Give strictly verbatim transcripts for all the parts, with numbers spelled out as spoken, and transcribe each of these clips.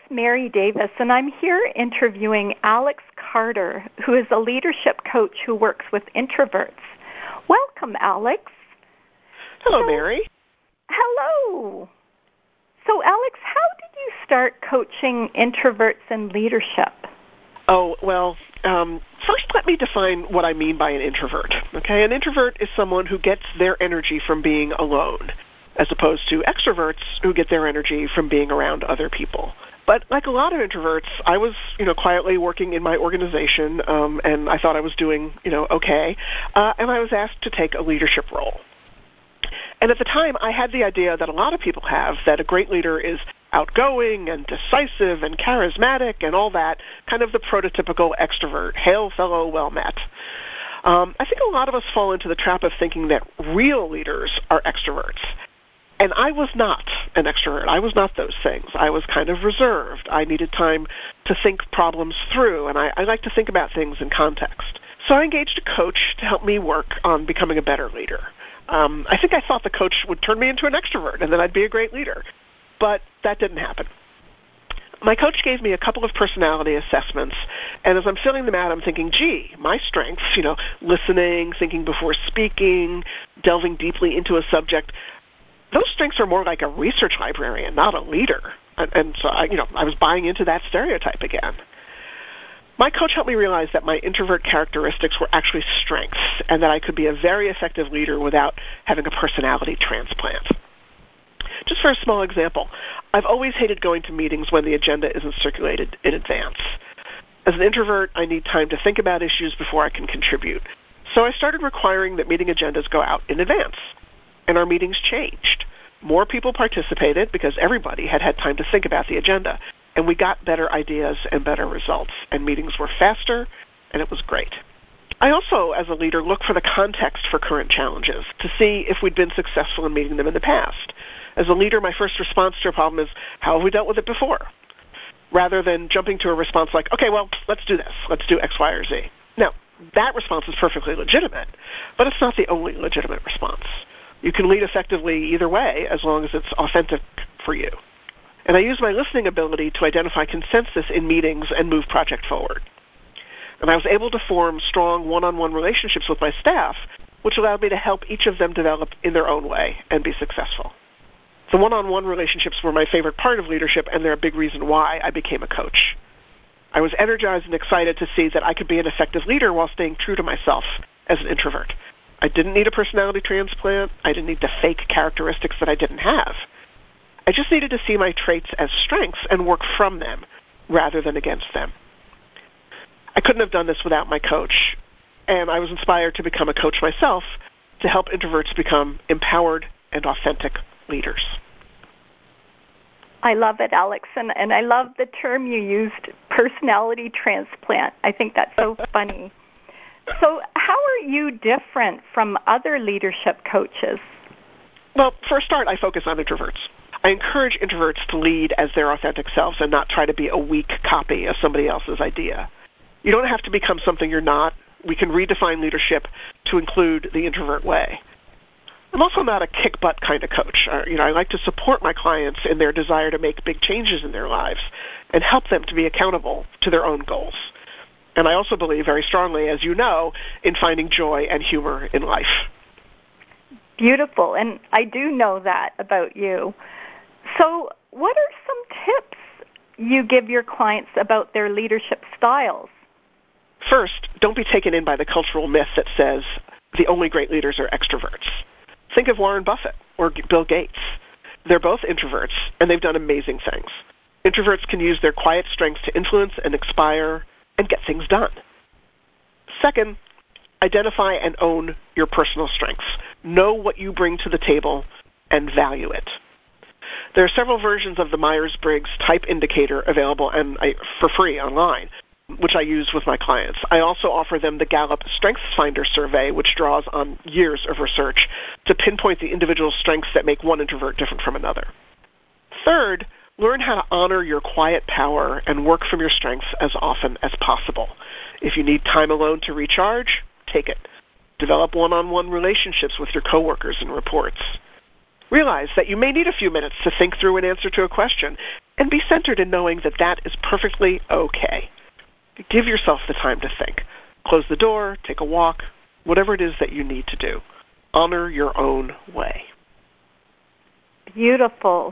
Mary Davis, and I'm here interviewing Alex Carter, who is a leadership coach who works with introverts. Welcome, Alex. Hello, so, Mary. Hello. So, Alex, how did you start coaching introverts in leadership? Oh, well, um, first let me define what I mean by an introvert. Okay, an introvert is someone who gets their energy from being alone, as opposed to extroverts who get their energy from being around other people. But like a lot of introverts, I was, you know, quietly working in my organization, um, and I thought I was doing, you know, okay, uh, and I was asked to take a leadership role. And at the time, I had the idea that a lot of people have, that a great leader is outgoing and decisive and charismatic and all that, kind of the prototypical extrovert, hail fellow, well met. Um, I think a lot of us fall into the trap of thinking that real leaders are extroverts. And I was not an extrovert. I was not those things. I was kind of reserved. I needed time to think problems through, and I, I like to think about things in context. So I engaged a coach to help me work on becoming a better leader. Um, I think I thought the coach would turn me into an extrovert, and then I'd be a great leader. But that didn't happen. My coach gave me a couple of personality assessments, and as I'm filling them out, I'm thinking, gee, my strengths, you know, listening, thinking before speaking, delving deeply into a subject, those strengths are more like a research librarian, not a leader. And, and so, I, you know, I was buying into that stereotype again. My coach helped me realize that my introvert characteristics were actually strengths, and that I could be a very effective leader without having a personality transplant. Just for a small example, I've always hated going to meetings when the agenda isn't circulated in advance. As an introvert, I need time to think about issues before I can contribute. So I started requiring that meeting agendas go out in advance. And our meetings changed. More people participated because everybody had had time to think about the agenda. And we got better ideas and better results. And meetings were faster, and it was great. I also, as a leader, look for the context for current challenges to see if we'd been successful in meeting them in the past. As a leader, my first response to a problem is, how have we dealt with it before? Rather than jumping to a response like, okay, well, let's do this. Let's do X, Y, or Z. Now, that response is perfectly legitimate, but it's not the only legitimate response. You can lead effectively either way as long as it's authentic for you. And I use my listening ability to identify consensus in meetings and move project forward. And I was able to form strong one-on-one relationships with my staff, which allowed me to help each of them develop in their own way and be successful. The one-on-one relationships were my favorite part of leadership, and they're a big reason why I became a coach. I was energized and excited to see that I could be an effective leader while staying true to myself as an introvert. I didn't need a personality transplant. I didn't need to fake characteristics that I didn't have. I just needed to see my traits as strengths and work from them rather than against them. I couldn't have done this without my coach, and I was inspired to become a coach myself to help introverts become empowered and authentic leaders. I love it, Alex, and, and I love the term you used, personality transplant. I think that's so funny. So how are you different from other leadership coaches? Well, for a start, I focus on introverts. I encourage introverts to lead as their authentic selves and not try to be a weak copy of somebody else's idea. You don't have to become something you're not. We can redefine leadership to include the introvert way. I'm also not a kick-butt kind of coach. Uh, you know, I like to support my clients in their desire to make big changes in their lives and help them to be accountable to their own goals. And I also believe very strongly, as you know, in finding joy and humor in life. Beautiful, and I do know that about you. So what are some tips you give your clients about their leadership styles? First, don't be taken in by the cultural myth that says the only great leaders are extroverts. Think of Warren Buffett or Bill Gates. They're both introverts, and they've done amazing things. Introverts can use their quiet strengths to influence and inspire and get things done. Second, identify and own your personal strengths. Know what you bring to the table and value it. There are several versions of the Myers-Briggs type indicator available and I, for free online, which I use with my clients. I also offer them the Gallup Strengths Finder survey, which draws on years of research to pinpoint the individual strengths that make one introvert different from another. Third, learn how to honor your quiet power and work from your strengths as often as possible. If you need time alone to recharge, take it. Develop one-on-one relationships with your coworkers and reports. Realize that you may need a few minutes to think through an answer to a question, and be centered in knowing that that is perfectly okay. Give yourself the time to think. Close the door, take a walk, whatever it is that you need to do. Honor your own way. Beautiful.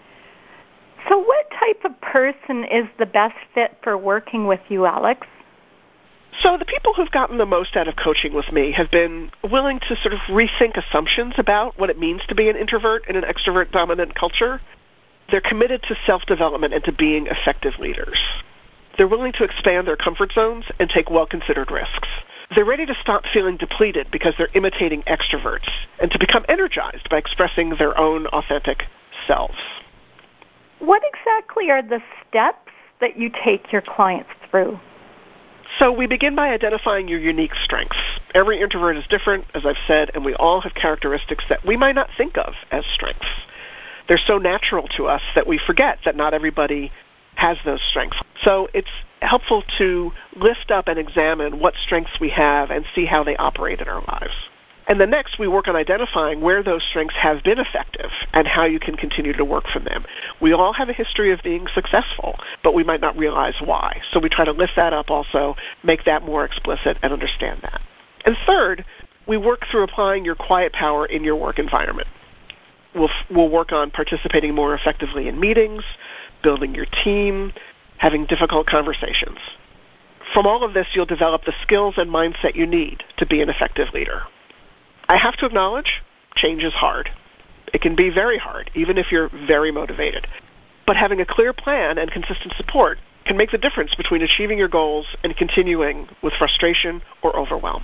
So what type of person is the best fit for working with you, Alex? So the people who've gotten the most out of coaching with me have been willing to sort of rethink assumptions about what it means to be an introvert in an extrovert-dominant culture. They're committed to self-development and to being effective leaders. They're willing to expand their comfort zones and take well-considered risks. They're ready to stop feeling depleted because they're imitating extroverts and to become energized by expressing their own authentic selves. What exactly are the steps that you take your clients through? So we begin by identifying your unique strengths. Every introvert is different, as I've said, and we all have characteristics that we might not think of as strengths. They're so natural to us that we forget that not everybody has those strengths. So it's helpful to lift up and examine what strengths we have and see how they operate in our lives. And then next, we work on identifying where those strengths have been effective and how you can continue to work from them. We all have a history of being successful, but we might not realize why. So we try to lift that up also, make that more explicit, and understand that. And third, we work through applying your quiet power in your work environment. We'll, we'll work on participating more effectively in meetings, building your team, having difficult conversations. From all of this, you'll develop the skills and mindset you need to be an effective leader. I have to acknowledge, change is hard. It can be very hard, even if you're very motivated. But having a clear plan and consistent support can make the difference between achieving your goals and continuing with frustration or overwhelm.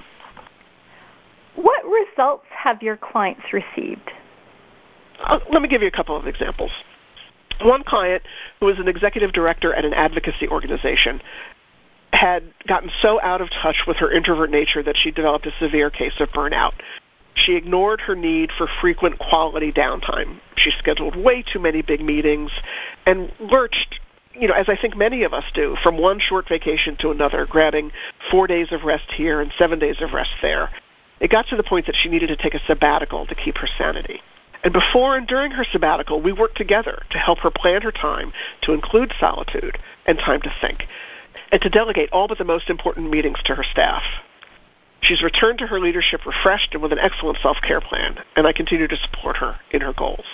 What results have your clients received? Uh, let me give you a couple of examples. One client, who was an executive director at an advocacy organization, had gotten so out of touch with her introvert nature that she developed a severe case of burnout. She ignored her need for frequent quality downtime. She scheduled way too many big meetings and lurched, you know, as I think many of us do, from one short vacation to another, grabbing four days of rest here and seven days of rest there. It got to the point that she needed to take a sabbatical to keep her sanity. And before and during her sabbatical, we worked together to help her plan her time to include solitude and time to think, and to delegate all but the most important meetings to her staff. She's returned to her leadership refreshed and with an excellent self-care plan, and I continue to support her in her goals.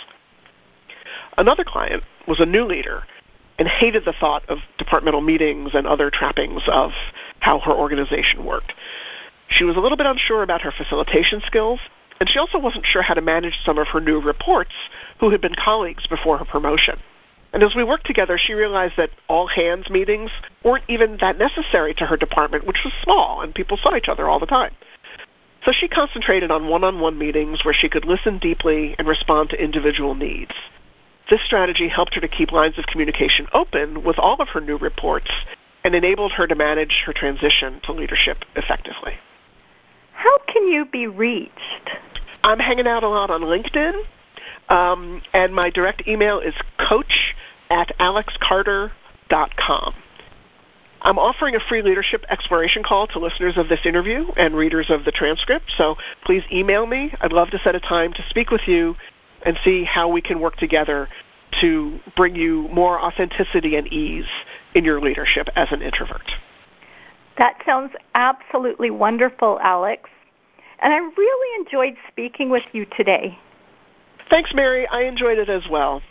Another client was a new leader and hated the thought of departmental meetings and other trappings of how her organization worked. She was a little bit unsure about her facilitation skills, and she also wasn't sure how to manage some of her new reports who had been colleagues before her promotion. And as we worked together, she realized that all-hands meetings weren't even that necessary to her department, which was small, and people saw each other all the time. So she concentrated on one-on-one meetings where she could listen deeply and respond to individual needs. This strategy helped her to keep lines of communication open with all of her new reports and enabled her to manage her transition to leadership effectively. How can you be reached? I'm hanging out a lot on LinkedIn, um, and my direct email is coach at alex carter dot com. I'm offering a free leadership exploration call to listeners of this interview and readers of the transcript, so please email me. I'd love to set a time to speak with you and see how we can work together to bring you more authenticity and ease in your leadership as an introvert. That sounds absolutely wonderful, Alex. And I really enjoyed speaking with you today. Thanks, Mary. I enjoyed it as well.